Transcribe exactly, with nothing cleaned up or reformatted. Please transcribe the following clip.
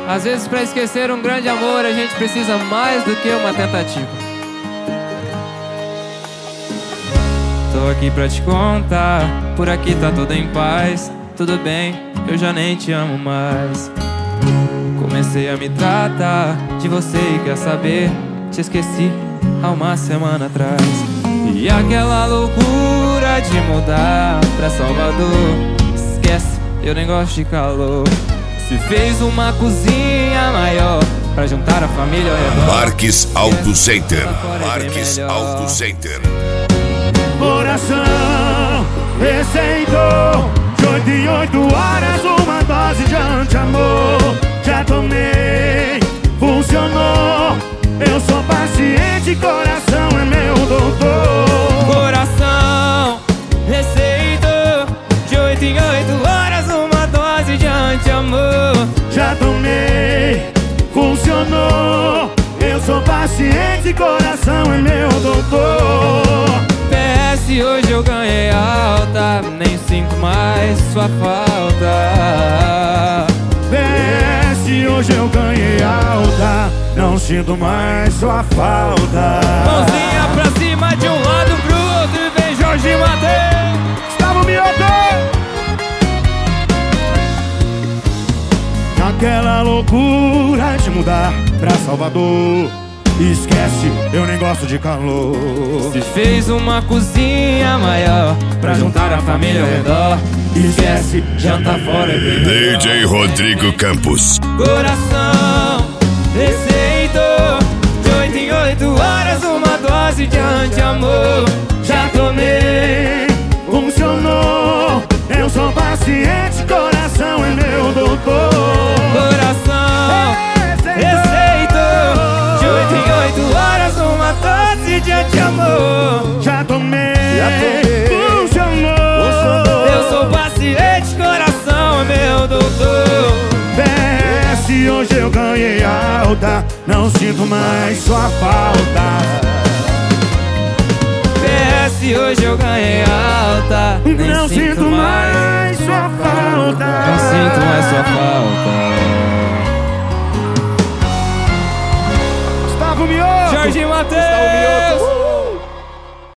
Às vezes pra esquecer um grande amor a gente precisa mais do que uma tentativa. Tô aqui pra te contar, por aqui tá tudo em paz. Tudo bem, eu já nem te amo mais. Comecei a me tratar de você e quer saber, te esqueci há uma semana atrás. E aquela loucura de mudar pra Salvador, esquece, eu nem gosto de calor. Se fez uma cozinha maior pra juntar a família ao redor. Marques Auto Center. Marques Auto Center. Coração receitou de oito em oito horas uma dose de anti-amor. Já tomei, funcionou. Eu sou paciente, coração é meu doutor. Coração receitou de oito em oito horas uma dose de anti-amor. Já tomei, funcionou. Eu sou paciente, coração é meu doutor. P S, hoje eu ganhei alta, nem sinto mais sua falta. P S, hoje eu ganhei alta, não sinto mais sua falta. Mãozinha pra cima de um lado pro outro e vem Jorge Mateus. Gustavo Mioto! Naquela loucura de mudar pra Salvador, esquece, eu nem gosto de calor. Se fez uma cozinha maior pra juntar a família ao redor, Esquece, janta fora é bem melhor. D J Rodrigo Campos. Coração receitou de oito em oito horas uma dose de anti-amor. Já tomei, funcionou. Eu sou paciente, coração é meu doutor. Coração receitou de oito em oito horas uma dose de anti-amor. Já tomei, funcionou. Eu sou paciente, coração é meu doutor. P S, hoje eu ganhei alta, não sinto mais sua falta. P S, hoje eu ganhei alta, nem Não sinto mais sua falta.